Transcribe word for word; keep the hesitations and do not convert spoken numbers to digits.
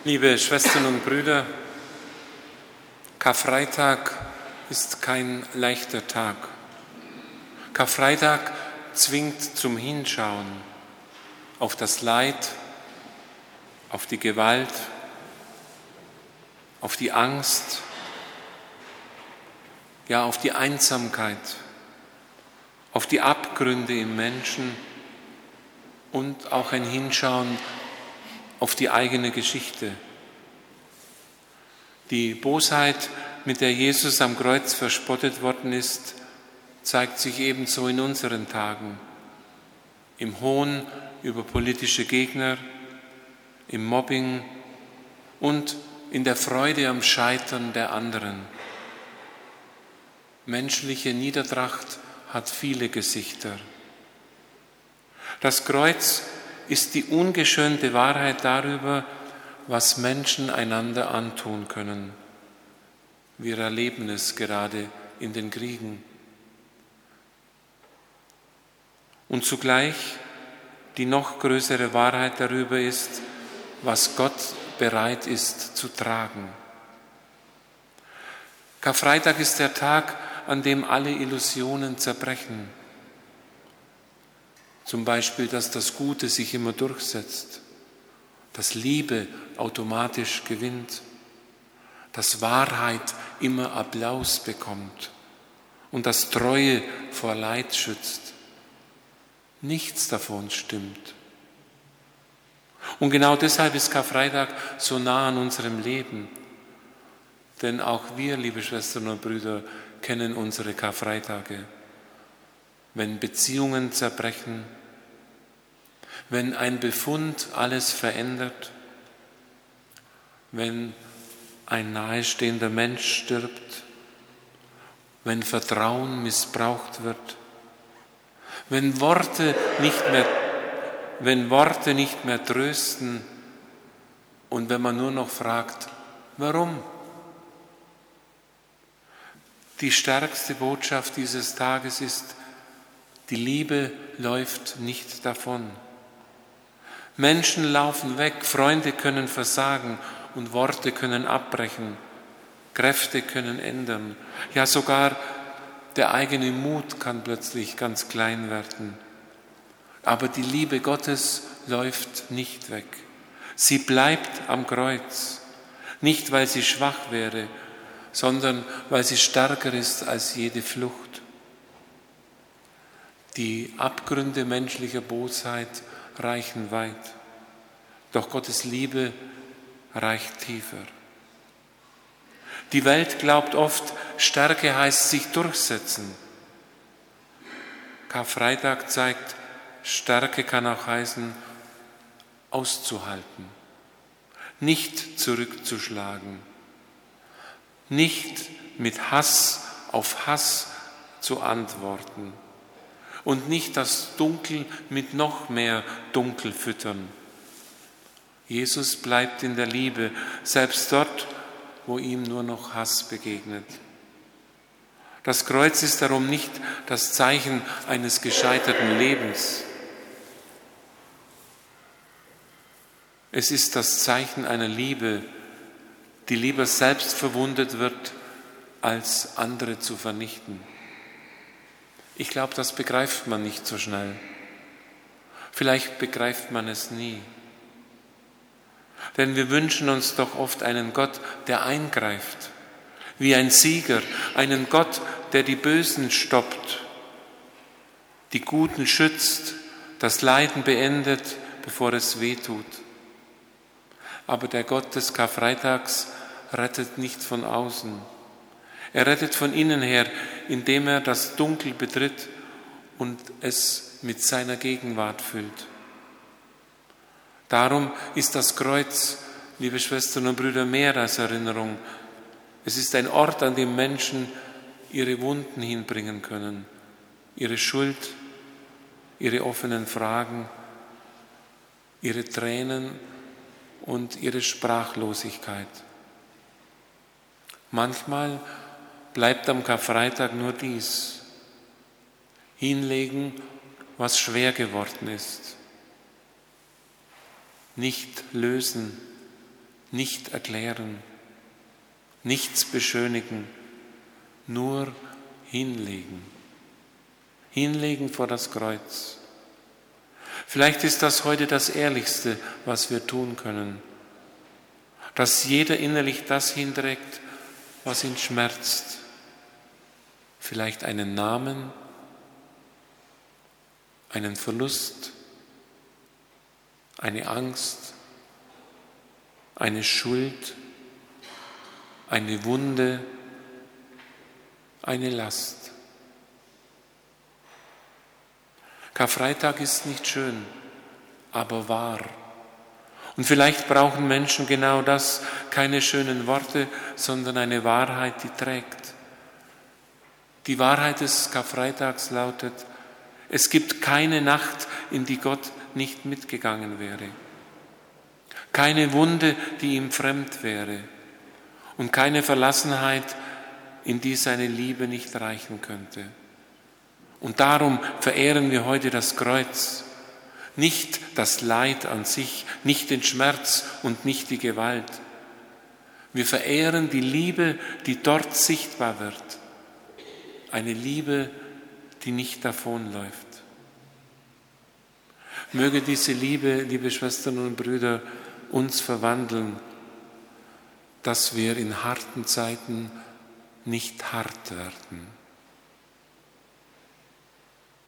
Liebe Schwestern und Brüder, Karfreitag ist kein leichter Tag. Karfreitag zwingt zum Hinschauen auf das Leid, auf die Gewalt, auf die Angst, ja auf die Einsamkeit, auf die Abgründe im Menschen und auch ein Hinschauen auf die eigene Geschichte. Die Bosheit, mit der Jesus am Kreuz verspottet worden ist, zeigt sich ebenso in unseren Tagen. Im Hohn über politische Gegner, im Mobbing und in der Freude am Scheitern der anderen. Menschliche Niedertracht hat viele Gesichter. Das Kreuz ist die ungeschönte Wahrheit darüber, was Menschen einander antun können. Wir erleben es gerade in den Kriegen. Und zugleich die noch größere Wahrheit darüber ist, was Gott bereit ist zu tragen. Karfreitag ist der Tag, an dem alle Illusionen zerbrechen. Zum Beispiel, dass das Gute sich immer durchsetzt, dass Liebe automatisch gewinnt, dass Wahrheit immer Applaus bekommt und dass Treue vor Leid schützt. Nichts davon stimmt. Und genau deshalb ist Karfreitag so nah an unserem Leben. Denn auch wir, liebe Schwestern und Brüder, kennen unsere Karfreitage. Wenn Beziehungen zerbrechen, wenn ein Befund alles verändert, wenn ein nahestehender Mensch stirbt, wenn Vertrauen missbraucht wird, wenn Worte nicht mehr, wenn Worte nicht mehr trösten und wenn man nur noch fragt, warum? Die stärkste Botschaft dieses Tages ist, die Liebe läuft nicht davon. Menschen laufen weg, Freunde können versagen und Worte können abbrechen, Kräfte können ändern. Ja, sogar der eigene Mut kann plötzlich ganz klein werden. Aber die Liebe Gottes läuft nicht weg. Sie bleibt am Kreuz, nicht weil sie schwach wäre, sondern weil sie stärker ist als jede Flucht. Die Abgründe menschlicher Bosheit reichen weit, doch Gottes Liebe reicht tiefer. Die Welt glaubt oft, Stärke heißt sich durchsetzen. Karfreitag zeigt, Stärke kann auch heißen, auszuhalten, nicht zurückzuschlagen, nicht mit Hass auf Hass zu antworten und nicht das Dunkel mit noch mehr Dunkel füttern. Jesus bleibt in der Liebe, selbst dort, wo ihm nur noch Hass begegnet. Das Kreuz ist darum nicht das Zeichen eines gescheiterten Lebens. Es ist das Zeichen einer Liebe, die lieber selbst verwundet wird, als andere zu vernichten. Ich glaube, das begreift man nicht so schnell. Vielleicht begreift man es nie. Denn wir wünschen uns doch oft einen Gott, der eingreift, wie ein Sieger, einen Gott, der die Bösen stoppt, die Guten schützt, das Leiden beendet, bevor es weh tut. Aber der Gott des Karfreitags rettet nicht von außen. Er rettet von innen her, indem er das Dunkel betritt und es mit seiner Gegenwart füllt. Darum ist das Kreuz, liebe Schwestern und Brüder, mehr als Erinnerung. Es ist ein Ort, an dem Menschen ihre Wunden hinbringen können, ihre Schuld, ihre offenen Fragen, ihre Tränen und ihre Sprachlosigkeit. Manchmal bleibt am Karfreitag nur dies: hinlegen, was schwer geworden ist, nicht lösen, nicht erklären, nichts beschönigen, nur hinlegen. Hinlegen vor das Kreuz. Vielleicht ist das heute das Ehrlichste, was wir tun können, dass jeder innerlich das hinträgt, was ihn schmerzt. Vielleicht einen Namen, einen Verlust, eine Angst, eine Schuld, eine Wunde, eine Last. Karfreitag ist nicht schön, aber wahr. Und vielleicht brauchen Menschen genau das, keine schönen Worte, sondern eine Wahrheit, die trägt. Die Wahrheit des Karfreitags lautet: Es gibt keine Nacht, in die Gott nicht mitgegangen wäre. Keine Wunde, die ihm fremd wäre. Und keine Verlassenheit, in die seine Liebe nicht reichen könnte. Und darum verehren wir heute das Kreuz. Nicht das Leid an sich, nicht den Schmerz und nicht die Gewalt. Wir verehren die Liebe, die dort sichtbar wird. Eine Liebe, die nicht davonläuft. Möge diese Liebe, liebe Schwestern und Brüder, uns verwandeln, dass wir in harten Zeiten nicht hart werden.